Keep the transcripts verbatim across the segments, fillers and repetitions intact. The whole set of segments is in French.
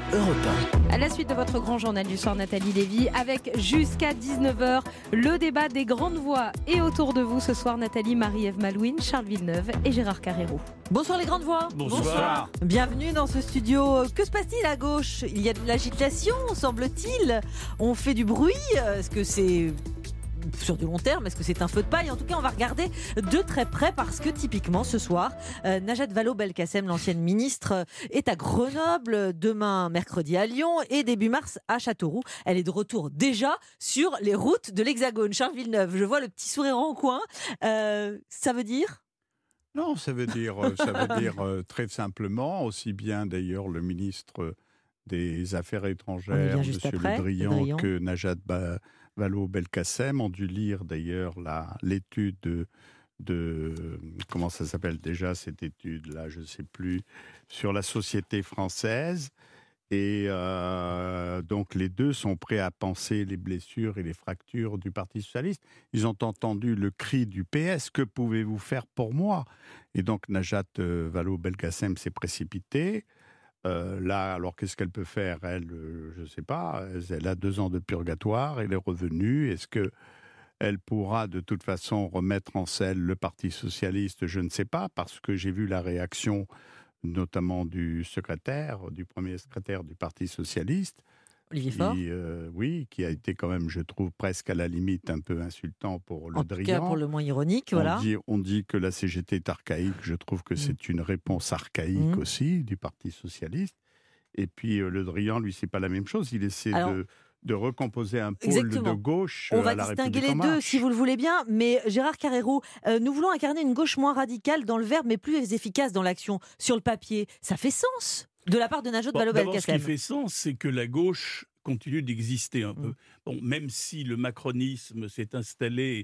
Europe un. À la suite de votre grand journal du soir, Nathalie Lévy, avec jusqu'à dix-neuf heures, le débat des grandes voix. Et autour de vous ce soir, Nathalie, Marie-Ève Malouine, Charles Villeneuve et Gérard Carrero. Bonsoir les grandes voix. Bonsoir. Bonsoir. Bienvenue dans ce studio. Que se passe-t-il à gauche ? Il y a de l'agitation, semble-t-il. On fait du bruit. Est-ce que c'est sur du long terme, est-ce que c'est un feu de paille ? En tout cas, on va regarder de très près parce que typiquement ce soir, euh, Najat Vallaud-Belkacem, l'ancienne ministre, est à Grenoble, demain mercredi à Lyon et début mars à Châteauroux. Elle est de retour déjà sur les routes de l'Hexagone. Charles Villeneuve, je vois le petit sourire en coin. Euh, ça veut dire ? Non, ça veut dire, ça veut dire euh, très simplement, aussi bien d'ailleurs le ministre des Affaires étrangères, M. Le Drian, Le Drian, que Najat ba- Vallaud-Belkacem ont dû lire d'ailleurs la, l'étude de, de... Comment ça s'appelle déjà cette étude-là, je ne sais plus, sur la société française. Et euh, donc les deux sont prêts à panser les blessures et les fractures du Parti socialiste. Ils ont entendu le cri du P S, que pouvez-vous faire pour moi ? Et donc Najat euh, Vallaud-Belkacem s'est précipitée. Euh, là, alors qu'est-ce qu'elle peut faire ? Elle, euh, je ne sais pas, elle a deux ans de purgatoire, elle est revenue. Est-ce qu'elle pourra de toute façon remettre en selle le Parti socialiste ? Je ne sais pas, parce que j'ai vu la réaction notamment du secrétaire, du premier secrétaire du Parti socialiste. Olivier Faure. Qui, euh, oui, qui a été quand même, je trouve, presque à la limite un peu insultant pour Le en Drian. En tout cas, pour le moins ironique, voilà. On dit, on dit que la C G T est archaïque. Je trouve que c'est mmh. une réponse archaïque mmh. aussi du Parti socialiste. Et puis euh, Le Drian, lui, c'est pas la même chose. Il essaie Alors, de... de recomposer un pôle exactement. de gauche. On va à la distinguer République les en deux, si vous le voulez bien. Mais Gérard Carrero, euh, nous voulons incarner une gauche moins radicale dans le verbe, mais plus efficace dans l'action. Sur le papier, ça fait sens de la part de Najat bon, Vallaud-Belkacem. Ce qui fait sens, c'est que la gauche continue d'exister un mmh. peu. Bon, même si le macronisme s'est installé,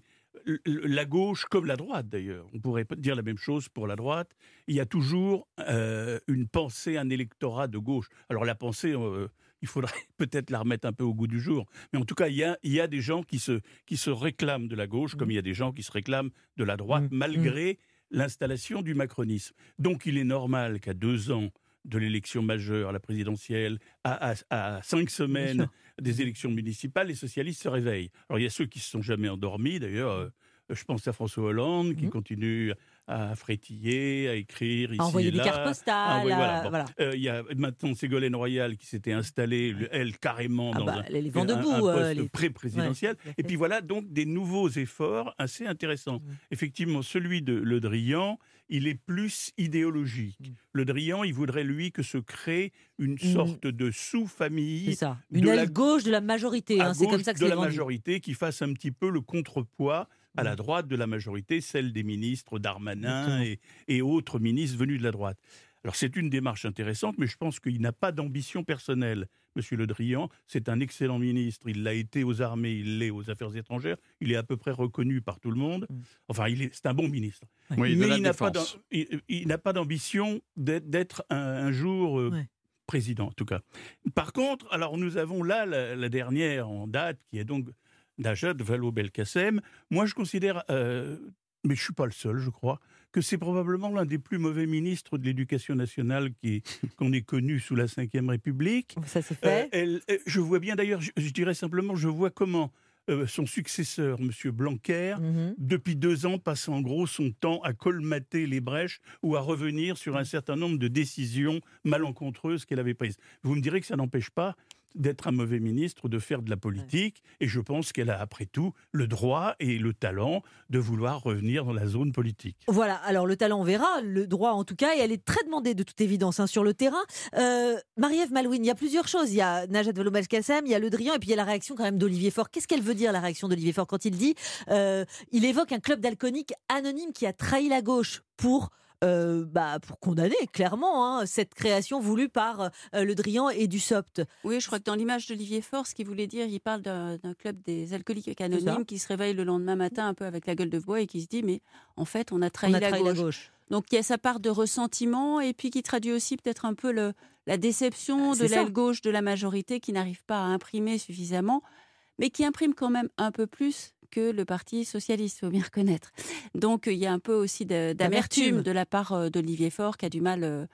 la gauche, comme la droite d'ailleurs, on pourrait dire la même chose pour la droite, il y a toujours euh, une pensée, un électorat de gauche. Alors la pensée... Euh, il faudrait peut-être la remettre un peu au goût du jour. Mais en tout cas, il y a, il y a des gens qui se, qui se réclament de la gauche, mmh. comme il y a des gens qui se réclament de la droite, mmh. malgré mmh. l'installation du macronisme. Donc il est normal qu'à deux ans de l'élection majeure, la présidentielle, à, à, à cinq semaines des élections municipales, les socialistes se réveillent. Alors il y a ceux qui ne se sont jamais endormis, d'ailleurs... Euh, je pense à François Hollande qui mmh. continue à frétiller, à écrire ici envoyer et là. des cartes postales. Il voilà, bon. voilà. euh, y a maintenant Ségolène Royal qui s'était installée, elle, carrément ah dans bah, un, les vents un, debout, un poste euh, les... pré-présidentiel. Ouais, et puis voilà donc des nouveaux efforts assez intéressants. Mmh. Effectivement, celui de Le Drian, il est plus idéologique. Mmh. Le Drian, il voudrait, lui, que se crée une sorte mmh. de sous-famille. C'est ça, une aile la... gauche de la majorité. Hein, c'est comme ça que de c'est la vendu. majorité qui fasse un petit peu le contrepoids à la droite de la majorité, celle des ministres Darmanin et, et autres ministres venus de la droite. Alors c'est une démarche intéressante, mais je pense qu'il n'a pas d'ambition personnelle. Monsieur Le Drian, c'est un excellent ministre. Il l'a été aux armées, il l'est aux affaires étrangères. Il est à peu près reconnu par tout le monde. Enfin, il est, c'est un bon ministre. Oui, mais il, il, n'a pas il, il n'a pas d'ambition d'être, d'être un, un jour euh, ouais. président, en tout cas. Par contre, alors nous avons là la, la dernière en date, qui est donc Najat Vallaud-Belkacem. Moi, je considère, euh, mais je ne suis pas le seul, je crois, que c'est probablement l'un des plus mauvais ministres de l'Éducation nationale qui, qu'on ait connu sous la cinquième République. Ça s'est fait. Euh, elle, je vois bien, d'ailleurs, je, je dirais simplement, je vois comment euh, son successeur, M. Blanquer, mm-hmm. depuis deux ans, passe en gros son temps à colmater les brèches ou à revenir sur un certain nombre de décisions malencontreuses qu'elle avait prises. Vous me direz que ça n'empêche pas d'être un mauvais ministre, de faire de la politique, et je pense qu'elle a, après tout, le droit et le talent de vouloir revenir dans la zone politique. Voilà, alors le talent, on verra, le droit en tout cas, et elle est très demandée de toute évidence hein, sur le terrain. Euh, Marie-Ève Malouine, il y a plusieurs choses, il y a Najat Vallaud-Belkacem, il y a Le Drian, et puis il y a la réaction quand même d'Olivier Faure. Qu'est-ce qu'elle veut dire, la réaction d'Olivier Faure, quand il dit, euh, il évoque un club d'alcooliques anonyme qui a trahi la gauche pour... Euh, bah, pour condamner clairement hein, cette création voulue par euh, Le Drian et Dussopt. Oui, je crois que dans l'image d'Olivier Faure, ce qu'il voulait dire, il parle d'un, d'un club des alcooliques anonymes qui se réveille le lendemain matin un peu avec la gueule de bois et qui se dit mais en fait on a trahi, on a la, trahi gauche. la gauche. Donc il y a sa part de ressentiment et puis qui traduit aussi peut-être un peu le, la déception ah, de l'aile gauche de la majorité qui n'arrive pas à imprimer suffisamment, mais qui imprime quand même un peu plus que le Parti socialiste, il faut bien reconnaître. Donc il y a un peu aussi de, d'amertume de la part d'Olivier Faure qui a du mal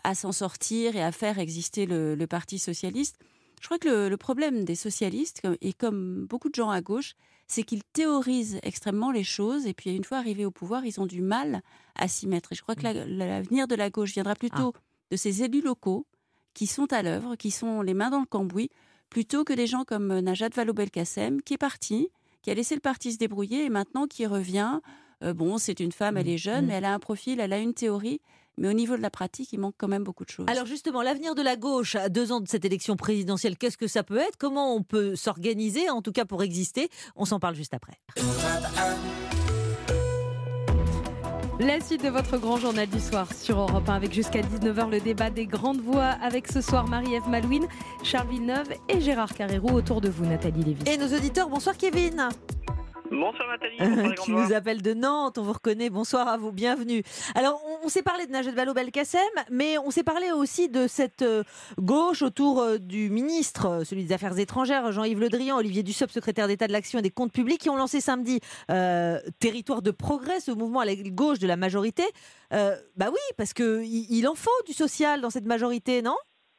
à s'en sortir et à faire exister le, le Parti socialiste. Je crois que le, le problème des socialistes, et comme beaucoup de gens à gauche, c'est qu'ils théorisent extrêmement les choses et puis une fois arrivés au pouvoir, ils ont du mal à s'y mettre. Et je crois que la, l'avenir de la gauche viendra plutôt ah. de ces élus locaux qui sont à l'œuvre, qui sont les mains dans le cambouis, plutôt que des gens comme Najat Vallaud-Belkacem, qui est partie, qui a laissé le parti se débrouiller et maintenant qui revient. Euh, bon, c'est une femme, elle est jeune, mmh. mais elle a un profil, elle a une théorie. Mais au niveau de la pratique, il manque quand même beaucoup de choses. Alors justement, l'avenir de la gauche à deux ans de cette élection présidentielle, qu'est-ce que ça peut être ? Comment on peut s'organiser, en tout cas pour exister ? On s'en parle juste après. La suite de votre grand journal du soir sur Europe un avec jusqu'à dix-neuf heures le débat des grandes voix avec ce soir Marie-Ève Malouine, Charles Villeneuve et Gérard Carrérou. Autour de vous, Nathalie Lévy. Et nos auditeurs, bonsoir Kevin. Bonsoir Nathalie, bonsoir les qui nous appelle de Nantes, on vous reconnaît, bonsoir à vous, bienvenue. Alors on, on s'est parlé de Najat Vallaud-Belkacem, mais on s'est parlé aussi de cette euh, gauche autour euh, du ministre, euh, celui des Affaires étrangères, Jean-Yves Le Drian, Olivier Dussopt, secrétaire d'État de l'Action et des Comptes Publics, qui ont lancé samedi euh, Territoire de Progrès, ce mouvement à la gauche de la majorité. Euh, bah oui, parce qu'il il en faut du social dans cette majorité, non ?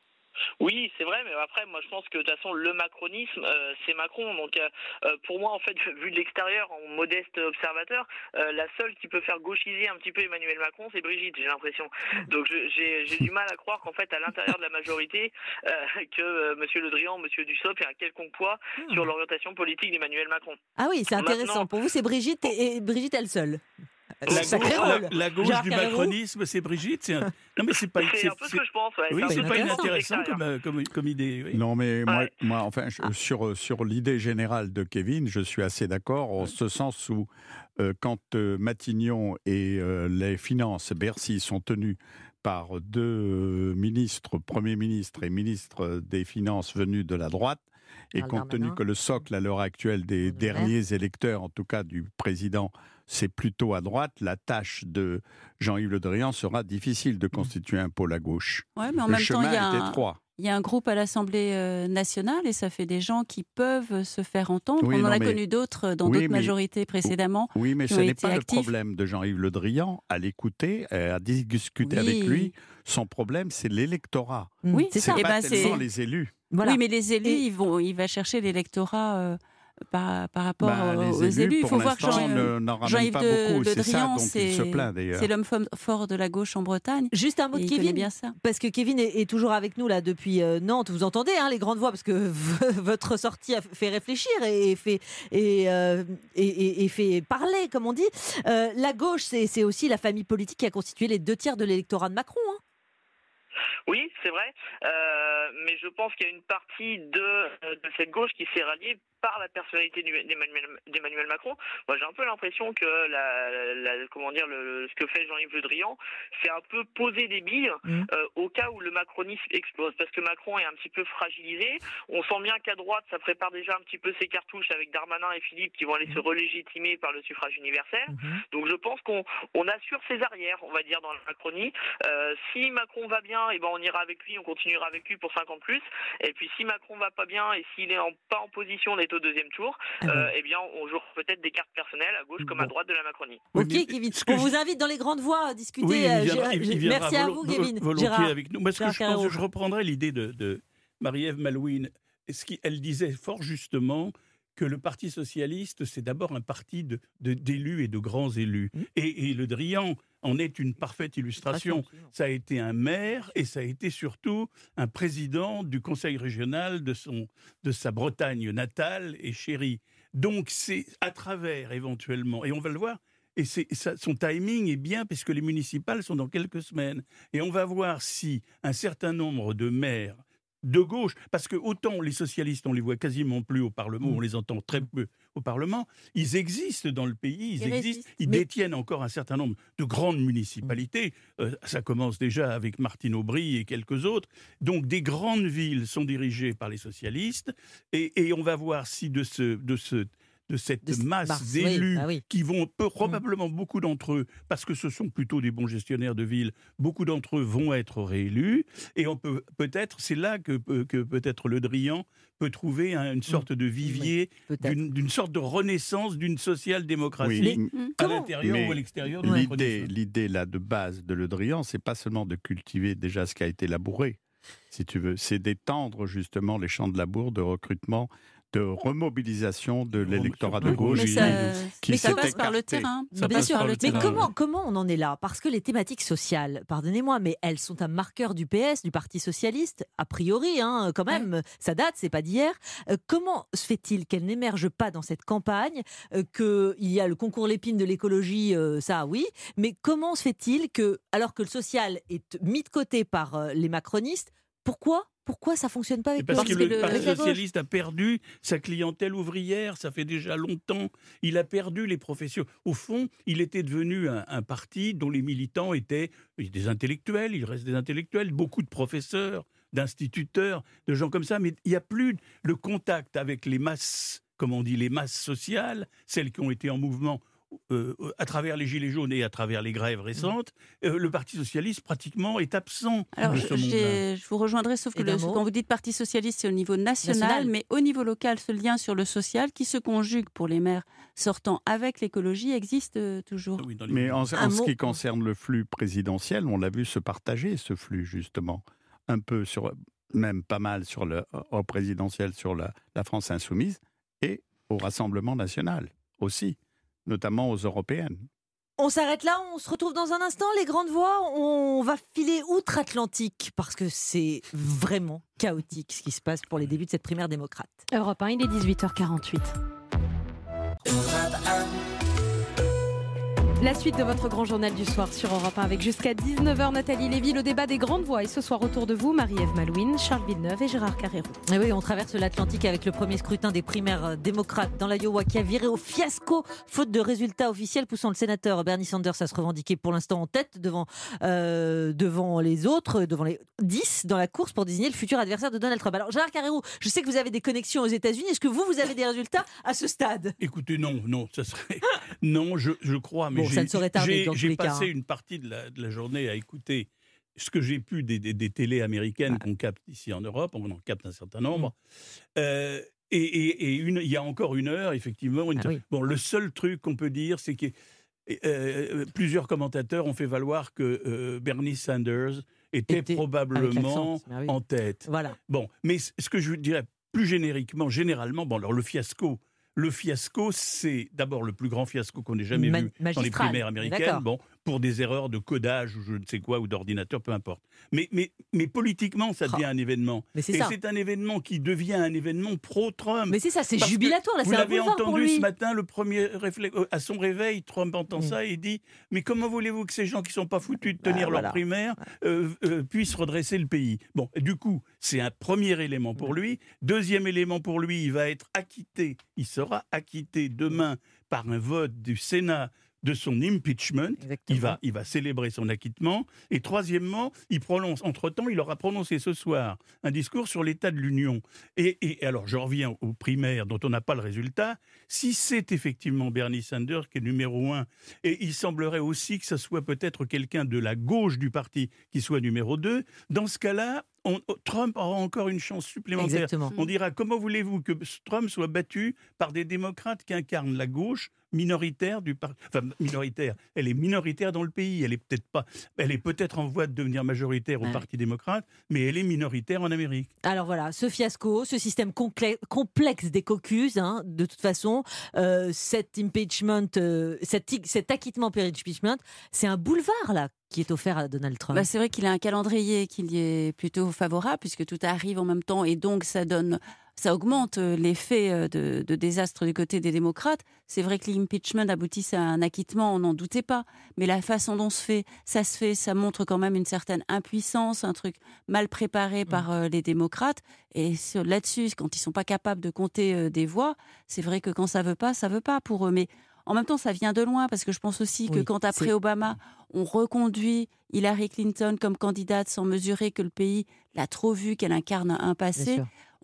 Oui, c'est vrai, mais après, moi, je pense que de toute façon, le macronisme, euh, c'est Macron. Donc, euh, pour moi, en fait, vu de l'extérieur, en modeste observateur, euh, la seule qui peut faire gauchiser un petit peu Emmanuel Macron, c'est Brigitte, j'ai l'impression. Donc, je, j'ai, j'ai du mal à croire qu'en fait, à l'intérieur de la majorité, euh, que euh, Monsieur Le Drian, Monsieur Dussopt ait un quelconque poids mmh. sur l'orientation politique d'Emmanuel Macron. Ah oui, c'est intéressant. Maintenant, pour vous, c'est Brigitte et, et Brigitte elle seule. La gauche, la, la gauche du macronisme, c'est Brigitte. C'est un... Non, mais c'est pas. C'est, c'est un peu ce que je pense. Ouais. Oui, c'est, c'est pas inintéressant comme, comme, comme idée. Oui. Non, mais moi, ouais. moi enfin, je, sur sur l'idée générale de Kevin, je suis assez d'accord en ouais. ce sens où euh, quand euh, Matignon et euh, les finances, Bercy, sont tenus par deux euh, ministres, premiers ministres et ministres des Finances venus de la droite. Et Alors, compte tenu que le socle à l'heure actuelle des derniers électeurs, en tout cas du président, c'est plutôt à droite, la tâche de Jean-Yves Le Drian sera difficile de constituer un pôle à gauche. Ouais, mais en le même chemin temps, il y a est un... étroit. Il y a un groupe à l'Assemblée euh, nationale et ça fait des gens qui peuvent se faire entendre. Oui, On non, en a mais... connu d'autres dans oui, d'autres mais... majorités précédemment. Oui, mais qui ce ont n'est été pas actifs. le problème de Jean-Yves Le Drian à l'écouter, à discuter Oui. avec lui. Son problème, c'est l'électorat. Oui, c'est, c'est c'est ça. pas Eh ben, tellement c'est... les élus. Voilà. Oui, mais les élus, et... ils vont, il va chercher l'électorat euh, par, par rapport bah, aux élus. élus. Il faut voir que Jean, ne, Jean-Yves pas de, beaucoup. Le c'est Drian, ça dont c'est, il se plaint, d'ailleurs. c'est l'homme fort de la gauche en Bretagne. Juste un mot de il Kevin, bien ça. parce que Kevin est, est toujours avec nous là depuis euh, Nantes. Vous entendez hein, les grandes voix, parce que v- votre sortie a fait réfléchir et fait, et, euh, et, et, et fait parler, comme on dit. Euh, la gauche, c'est, c'est aussi la famille politique qui a constitué les deux tiers de l'électorat de Macron. Hein. Oui, c'est vrai, euh, mais je pense qu'il y a une partie de, de cette gauche qui s'est ralliée par la personnalité d'Emmanuel, d'Emmanuel Macron. Moi, j'ai un peu l'impression que la, la, comment dire, le, ce que fait Jean-Yves Le Drian, c'est un peu poser des billes mmh. euh, au cas où le macronisme explose, parce que Macron est un petit peu fragilisé. On sent bien qu'à droite, ça prépare déjà un petit peu ses cartouches avec Darmanin et Philippe qui vont aller mmh. se relégitimer par le suffrage universel. Mmh. Donc, je pense qu'on on assure ses arrières, on va dire, dans la Macronie. Euh, si Macron va bien, et ben on ira avec lui, on continuera avec lui pour cinq ans de plus. Et puis, si Macron va pas bien et s'il est en, pas en position d'être au deuxième tour, ah euh, eh bien, on joue peut-être des cartes personnelles à gauche comme bon. à droite de la Macronie. Ok, oui, Kevin. On vous invite dans les grandes voies à discuter. Oui, il viendra, il, il viendra Merci à vous, Kevin. Volontiers Gérard. avec nous. Parce que je pense que je reprendrai l'idée de, de Marie-Ève Malouine. Elle disait fort justement que le Parti socialiste, c'est d'abord un parti de, de, d'élus et de grands élus. Mmh. Et, et Le Drian en est une parfaite illustration. Ça a été un maire et ça a été surtout un président du conseil régional de, son, de sa Bretagne natale et chérie. Donc c'est à travers éventuellement, et on va le voir, et c'est, ça, son timing est bien puisque les municipales sont dans quelques semaines. Et on va voir si un certain nombre de maires de gauche, parce que autant les socialistes, on les voit quasiment plus au Parlement, on les entend très peu au Parlement, ils existent dans le pays, ils, ils existent, ils mais... détiennent encore un certain nombre de grandes municipalités. Euh, ça commence déjà avec Martine Aubry et quelques autres. Donc des grandes villes sont dirigées par les socialistes, et, et on va voir si de ce, de ce de cette de masse Mars, d'élus oui, bah oui. qui vont, peu, probablement beaucoup d'entre eux, parce que ce sont plutôt des bons gestionnaires de ville, beaucoup d'entre eux vont être réélus, et on peut peut-être, c'est là que, que peut-être Le Drian peut trouver un, une sorte de vivier, oui, d'une, d'une sorte de renaissance d'une social-démocratie, Oui, à comment- l'intérieur mais ou à l'extérieur du L'idée, macronisme. l'idée là de base de Le Drian, c'est pas seulement de cultiver déjà ce qui a été labouré, si tu veux, c'est d'étendre justement les champs de labour, de recrutement, de remobilisation de l'électorat de gauche Mais ça, qui mais ça s'est passe par le écarté. terrain. Ça Ça Bien passe sûr, par par le le mais terrain. terrain. comment, comment on en est là? Parce que les thématiques sociales, pardonnez-moi, mais elles sont un marqueur du P S, du Parti Socialiste, a priori, hein, quand même, ça date, c'est pas d'hier. Euh, comment se fait-il qu'elles n'émergent pas dans cette campagne, euh, qu'il y a le concours Lépine de l'écologie, euh, ça oui, mais comment se fait-il que, alors que le social est mis de côté par euh, les macronistes, pourquoi Pourquoi ça fonctionne pas Et avec parce, parce que, que le le- Parti avec la gauche. socialiste a perdu sa clientèle ouvrière, ça fait déjà longtemps. Il a perdu les professions. Au fond, il était devenu un, un parti dont les militants étaient des intellectuels, il reste des intellectuels, beaucoup de professeurs, d'instituteurs, de gens comme ça, mais il n'y a plus le contact avec les masses, comme on dit, les masses sociales, celles qui ont été en mouvement Euh, à travers les Gilets jaunes et à travers les grèves récentes, euh, le Parti socialiste pratiquement est absent Alors, de je, ce monde-là. j'ai- je vous rejoindrai, sauf que Et d'un le- mot quand vous dites Parti socialiste, c'est au niveau national, National. mais au niveau local, ce lien sur le social qui se conjugue pour les maires sortant avec l'écologie existe euh, toujours. Oui, dans les- Mais en, en Un ce mot- qui concerne le flux présidentiel, on l'a vu se partager, ce flux, justement. Un peu sur, même pas mal sur le, au présidentiel, sur la, la France insoumise, et au Rassemblement national aussi, notamment aux européennes. On s'arrête là, on se retrouve dans un instant, les grandes voix. On va filer outre-Atlantique parce que c'est vraiment chaotique ce qui se passe pour les débuts de cette primaire démocrate. Europe un, il est dix-huit heures quarante-huit. La suite de votre grand journal du soir sur Europe un avec jusqu'à dix-neuf heures Nathalie Lévy, le débat des grandes voix. Et ce soir autour de vous, Marie-Ève Malouine, Charles Villeneuve et Gérard Carrérou. Et oui, on traverse l'Atlantique avec le premier scrutin des primaires démocrates dans l'Iowa qui a viré au fiasco faute de résultats officiels, poussant le sénateur Bernie Sanders à se revendiquer pour l'instant en tête devant, euh, devant les autres, devant les dix dans la course pour désigner le futur adversaire de Donald Trump. Alors Gérard Carrérou, je sais que vous avez des connexions aux États-Unis. Est-ce que vous, vous avez des résultats à ce stade? Écoutez, non, non, ça serait... non, je, je crois, mais Bon, ça j'ai, ne saurait tarder, j'ai, dans tous j'ai les cas, passé hein. une partie de la, de la journée à écouter ce que j'ai pu des, des, des télés américaines qu'on capte ici en Europe, on en capte un certain nombre. Mmh. Euh, et et, et une, il y a encore une heure, effectivement, une... Ah oui. bon, le seul truc qu'on peut dire, c'est que euh, plusieurs commentateurs ont fait valoir que euh, Bernie Sanders était, Était- avec probablement l'accent, ah oui. en tête. Voilà. Bon, mais c- ce que je dirais plus génériquement, généralement, bon, alors le fiasco, le fiasco, c'est d'abord le plus grand fiasco qu'on ait jamais Ma- vu dans les magistral, primaires d'accord. américaines, bon, pour des erreurs de codage ou je ne sais quoi, ou d'ordinateur, peu importe. Mais, mais, mais politiquement, ça devient un événement. Mais c'est Et ça. c'est un événement qui devient un événement pro-Trump. Mais c'est ça, c'est Parce que jubilatoire. Là, Vous c'est un l'avez boulevard pour entendu lui. ce matin, le premier réflexe, euh, à son réveil, Trump entend Mm. ça et dit « Mais comment voulez-vous que ces gens qui ne sont pas foutus de Bah, tenir voilà. leur primaire euh, euh, puissent redresser le pays ?» Bon, du coup, c'est un premier élément pour lui. Deuxième élément pour lui, il va être acquitté, il sera acquitté demain par un vote du Sénat de son impeachment. Exactement. Il va, il va célébrer son acquittement. Et troisièmement, il prononce, entre-temps, il aura prononcé ce soir un discours sur l'état de l'Union. Et, et alors, je reviens aux primaires dont on n'a pas le résultat. Si c'est effectivement Bernie Sanders qui est numéro un, et il semblerait aussi que ce soit peut-être quelqu'un de la gauche du parti qui soit numéro deux, dans ce cas-là, on- Trump aura encore une chance supplémentaire. Exactement. On dira, comment voulez-vous que Trump soit battu par des démocrates qui incarnent la gauche minoritaire du parti, enfin minoritaire, elle est minoritaire dans le pays, elle est peut-être pas, elle est peut-être en voie de devenir majoritaire au Ouais. Parti démocrate, mais elle est minoritaire en Amérique. Alors voilà, ce fiasco, ce système conclé- complexe des caucus, hein, de toute façon, euh, cet impeachment, euh, cet, i- cet acquittement per-impeachment, c'est un boulevard là qui est offert à Donald Trump. Bah, c'est vrai qu'il a un calendrier qui lui est plutôt favorable puisque tout arrive en même temps et donc ça donne, ça augmente euh, l'effet euh, de, de désastre du côté des démocrates. C'est vrai que l'impeachment aboutisse à un acquittement, on n'en doutait pas. Mais la façon dont se fait, ça se fait, ça montre quand même une certaine impuissance, un truc mal préparé par euh, les démocrates. Et sur- là-dessus, quand ils sont pas capables de compter euh, des voix, c'est vrai que quand ça veut pas, ça veut pas pour eux. Mais en même temps, ça vient de loin parce que je pense aussi que Oui, quand après c'est- Obama, on reconduit Hillary Clinton comme candidate sans mesurer que le pays l'a trop vue, qu'elle incarne un Bien passé, sûr.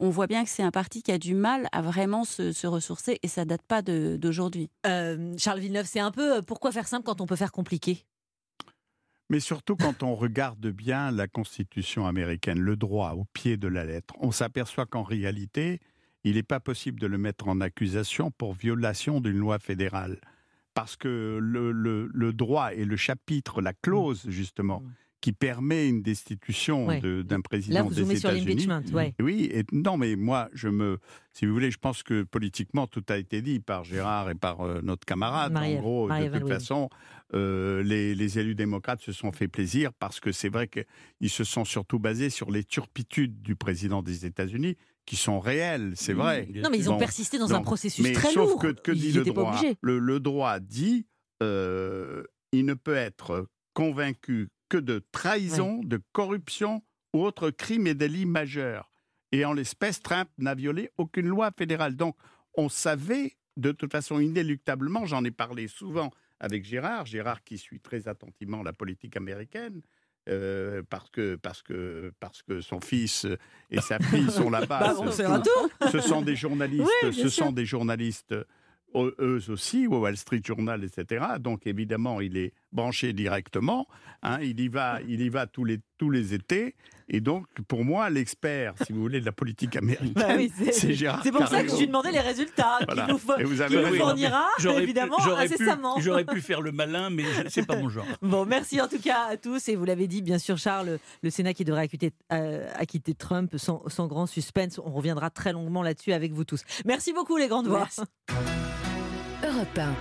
on voit bien que c'est un parti qui a du mal à vraiment se, se ressourcer et ça date pas de, d'aujourd'hui. Euh, Charles Villeneuve, c'est un peu euh, pourquoi faire simple quand on peut faire compliqué ? Mais surtout quand on regarde bien la Constitution américaine, le droit au pied de la lettre, on s'aperçoit qu'en réalité, il n'est pas possible de le mettre en accusation pour violation d'une loi fédérale. Parce que le, le, le droit et le chapitre, la clause justement, mmh. qui permet une destitution ouais. de, d'un président Là, vous des États-Unis. Sur ouais. Oui, et, non, mais moi, je me, si vous voulez, je pense que politiquement, tout a été dit par Gérard et par euh, notre camarade. Marie-Ève, en gros, Marie-Ève de toute façon, euh, les, les élus démocrates se sont fait plaisir parce que c'est vrai qu'ils se sont surtout basés sur les turpitudes du président des États-Unis, qui sont réels, c'est vrai. Non, mais ils ont bon, persisté dans non, un processus mais très sauf lourd. Que, que dit ils le droit pas le, le droit dit euh, il ne peut être convaincu que de trahison, ouais. de corruption ou autre crime et délit majeur. Et en l'espèce, Trump n'a violé aucune loi fédérale. Donc, on savait de toute façon inéluctablement, j'en ai parlé souvent avec Gérard, Gérard qui suit très attentivement la politique américaine, Euh, parce que parce que parce que son fils et sa fille sont là-bas. Bah, on sait tout. Ce sont des journalistes, oui, ce sûr. sont des journalistes eux aussi, au Wall Street Journal, et cetera. Donc évidemment, il est branché directement. Hein, il y va, il y va tous les tous les étés. Et donc, pour moi, l'expert, si vous voulez, de la politique américaine, bah oui, c'est, c'est Gérard C'est pour Carrero. ça que je lui demandais les résultats, voilà. qu'il nous, faut, vous qu'il nous fournira, j'aurais évidemment, pu, j'aurais incessamment. Pu, j'aurais pu faire le malin, mais c'est pas mon genre. Bon, merci en tout cas à tous. Et vous l'avez dit, bien sûr, Charles, le Sénat qui devrait acquitter, euh, acquitter Trump sans, sans grand suspense. On reviendra très longuement là-dessus avec vous tous. Merci beaucoup, les grandes voix. Europe un.